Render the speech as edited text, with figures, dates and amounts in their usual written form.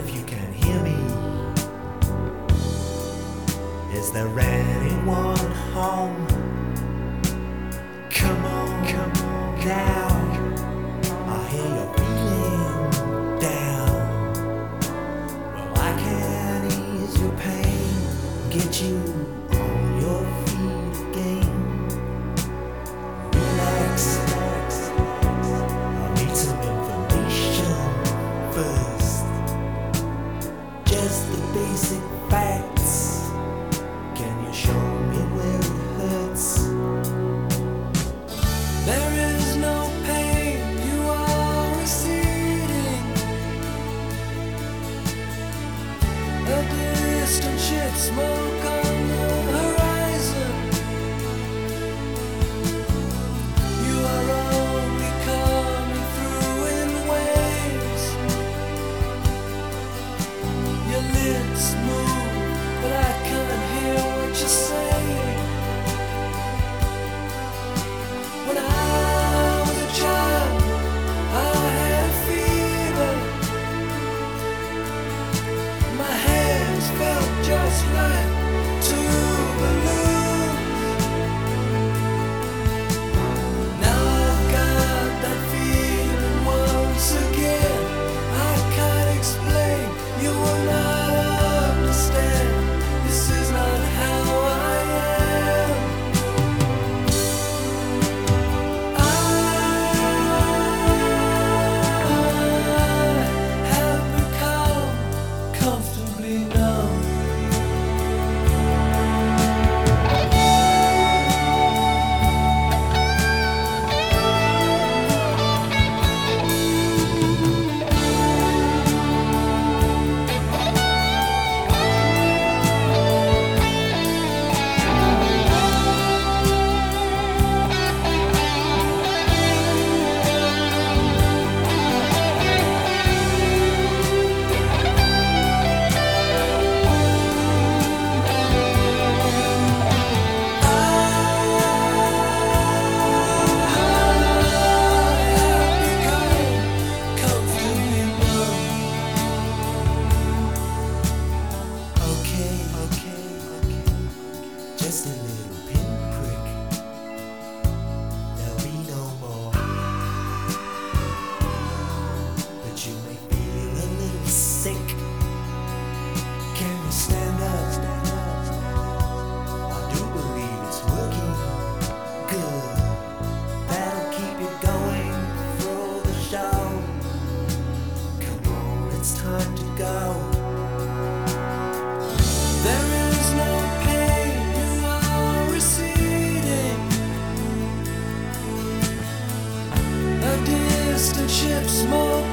if you can hear me. Is there anyone home? Come on now. I hear you're feeling down. Well, I can ease your pain, get you on your feet again. Relax. I need some information first. Just the basic facts. Can you show me where it hurts? There is no pain, you are receding. A distant ship, smoke on the horizon. You are only coming through in waves. Your lips move, but I can't hear what you're saying. When I was a child, I had fever. My hands felt just like two balloons. Now I've got that feeling once again. I can't explain, you will not understand. This is not how I am. Have become comfortably numb. Okay. Just a little pinprick. There'll be no more. But you may feel a little sick. Can you stand up? I do believe it's working good. That'll keep you going through the show. Come on, it's time to go. There is no pain, you are receding. A distant ship, smoke